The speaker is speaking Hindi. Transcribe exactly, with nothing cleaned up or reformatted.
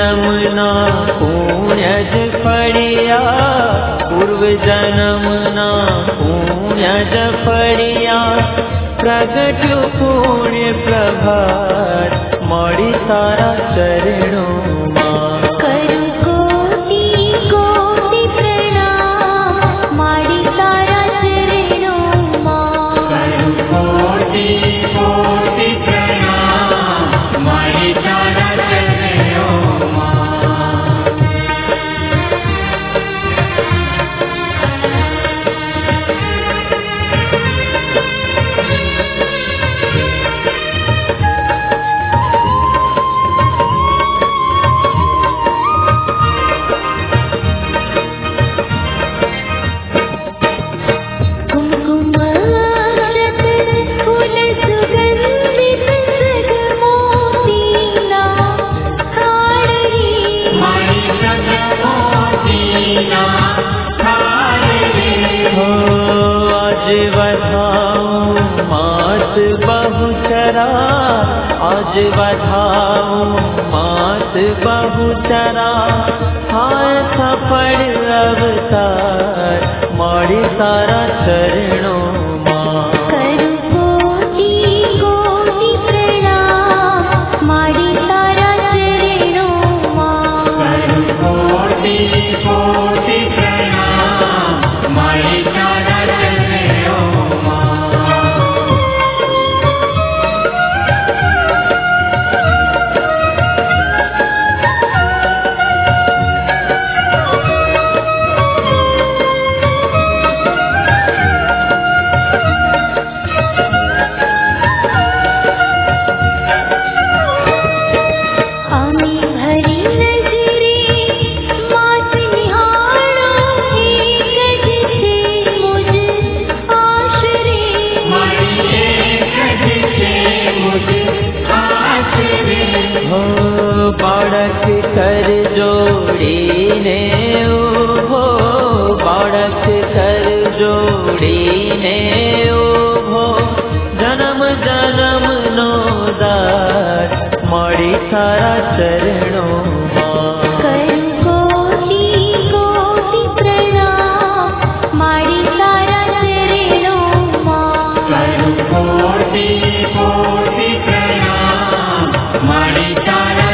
जन्मना पुण्यज फलिया, पूर्व जन्मना पुण्यज फलिया, प्रगट्यु पुण्य प्रभात मळी तारा चरणों मां। करू कोटि कोटि प्रणाम मारी तारा चरणों मां। करू कोटि कोटि प्रणाम मारी तारा चरणों मां। आज बधाऊं मात बहुचरा, हाय सफल अवतार मळी तारा चरणों मां। करू कोटि कोटि प्रणाम मारी तारा चरणों मां। करू कोटि कोटि प्रणाम मारी तारा चरणों मां। बाळक कर जोड़ीने उभो, बाळक कर जोड़ीने उभो, जन्म जन्म नो दार मळी तारा चरणों मां। करू कोटि कोटि प्रणाम मारी तारा चरणों मां। करू कोटि कोटि प्रणाम मारी तारा